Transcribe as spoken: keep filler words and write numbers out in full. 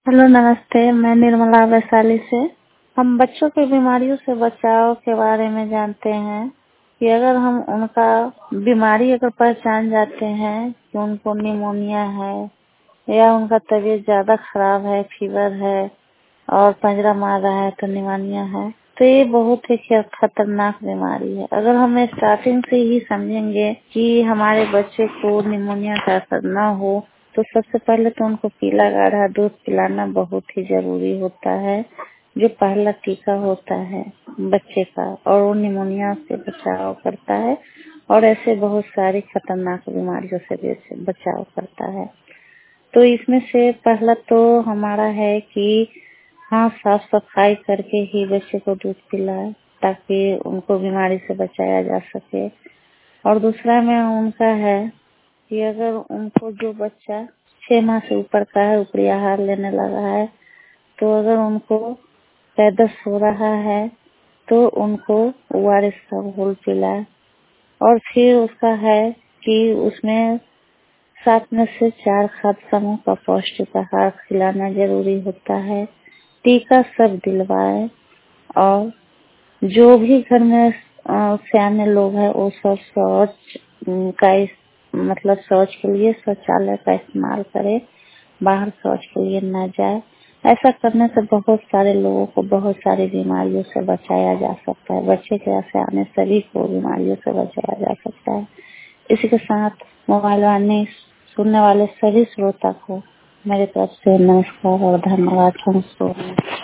Hello नमस्ते, मैं निर्मला वैशाली से। हम बच्चों की बीमारियों से बचाव के बारे में जानते हैं कि अगर हम उनका बीमारी अगर पहचान जाते हैं कि उनको निमोनिया है या उनका तबीयत ज्यादा खराब है, फीवर है और पंजरा मार रहा है तो निमोनिया है, तो ये बहुत ही खतरनाक बीमारी है। अगर हम स्टार्टिंग से ही समझेंगे कि हमारे बच्चे को निमोनिया का असर न हो तो सबसे पहले तो उनको पीला गाढ़ा दूध पिलाना बहुत ही जरूरी होता है, जो पहला टीका होता है बच्चे का, और वो निमोनिया से बचाव करता है और ऐसे बहुत सारी खतरनाक बीमारियों से भी बचाव करता है। तो इसमें से पहला तो हमारा है कि हाँ, साफ सफाई करके ही बच्चे को दूध पिलाए ताकि उनको बीमारी से बचाया जा सके। और दूसरा में उनका है कि अगर उनको जो बच्चा छह माह से ऊपर का है, ऊपरी आहार लेने लगा है, तो अगर उनको पैदस हो रहा है तो उनको ओ आर एस का घोल पिलाए। और फिर उसका है कि उसमें सात में से चार खाद्य समूह का पौष्टिक आहार खिलाना जरूरी होता है। टीका सब दिलवाए और जो भी घर में सियाने लोग हैं वो सब शौच का मतलब शौच के लिए शौचालय का इस्तेमाल करे, बाहर शौच के लिए न जाए। ऐसा करने से बहुत सारे लोगों को बहुत सारी बीमारियों से बचाया जा सकता है। बच्चे के सियाने सभी को बीमारियों से बचाया जा सकता है। इसी के साथ मोबाइल वाणी सुनने वाले सभी श्रोता को मेरे तरफ से नमस्कार और धन्यवाद।